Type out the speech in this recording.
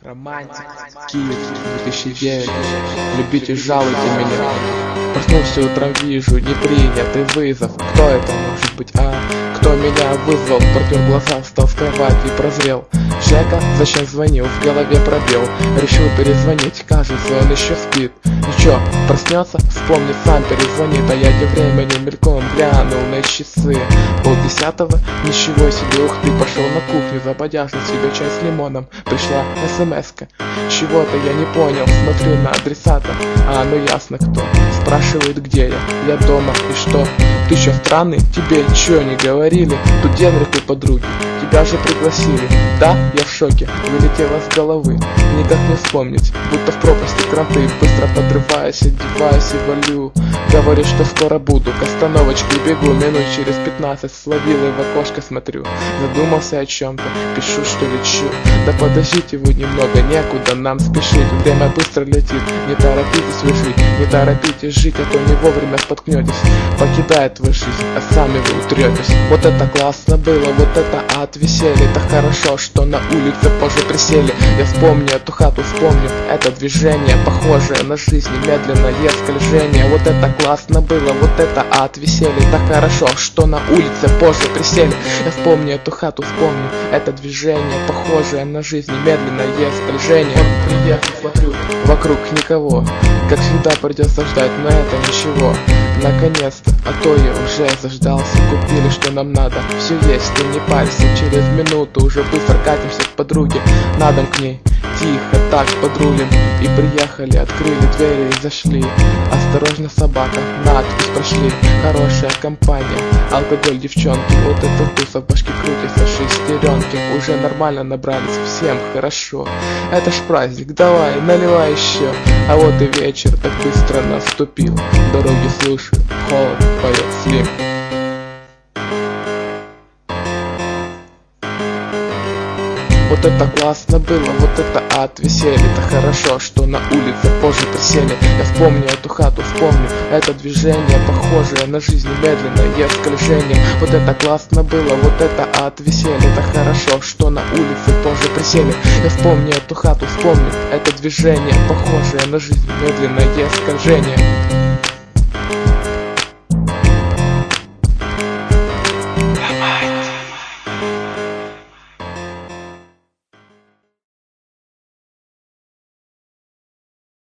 Романтик, Киев, 2009. Любите, жалуйте меня. Проснулся утром, вижу непринятый вызов. Кто это может быть, кто меня вызвал? Протер глаза, встал с кровати и прозрел. Жека, зачем звонил? В голове пробел. Решил перезвонить, кажется, он еще спит. Ну чё, проснется? Вспомнит, сам перезвонит. А я тем временем мельком глянул на часы. 9:30, ничего себе, ух ты. Пошел на кухню, забодяжил себе чай с лимоном. Пришла смс-ка. Чего-то я не понял, смотрю на адресата. Ну ясно кто. Спрашивает, где я дома, и что? Ты еще странный? Тебе ничего не говорили? Тут день реку подруги, тебя же пригласили. Да, я в шоке, вылетело с головы. Никак не вспомнить, будто в пропасти кранты. Быстро подрываюсь, одеваюсь и валю. Говорю, что скоро буду, к остановочке бегу. Минут через 15 словил и в окошко смотрю. Задумался о чем-то, пишу, что лечу. Да подождите вы немного, некуда нам спешить. Время быстро летит, не торопитесь вы жить. Не торопитесь жить, а то не вовремя споткнетесь. Покидает вы жизнь, а сами вы утретесь. Вот это классно было, вот это от веселья. Так хорошо, что на улице позже присели. Я вспомню эту хату, вспомню это движение, похожее на жизнь, медленное скольжение. Вот это классно было, вот это от веселья. Так хорошо, что на улице позже присели. Я вспомню эту хату, вспомню это движение, похожее на жизнь, медленное скольжение. Он приехал, смотрю, вокруг никого. Как всегда придется ждать, но это ничего. Наконец-то, а то я уже заждался. Купили, что нам надо, все есть, ты не парься. Через минуту уже быстро катимся к подруге. На дом к ней, тихо так подрулим. И приехали, открыли двери и зашли. Осторожно, собака, надпись прошли. Хорошая компания, алкоголь, девчонки. Вот это туса, в башке крутятся шестеренки. Уже нормально набрались, всем хорошо. Это ж праздник, давай, наливай еще. А вот и вечер так быстро наступил. Дороги слушаю, холод, поет Слим. Вот это классно было, вот это от веселья. Так хорошо, что на улице позже присели. Я вспомню эту хату, вспомню это движение, похожее на жизнь, медленное скольжение. Вот это классно было, вот это от веселья. Так хорошо, что на улице позже присели. Я вспомню эту хату, вспомню это движение, похожее на жизнь, медленное скольжение.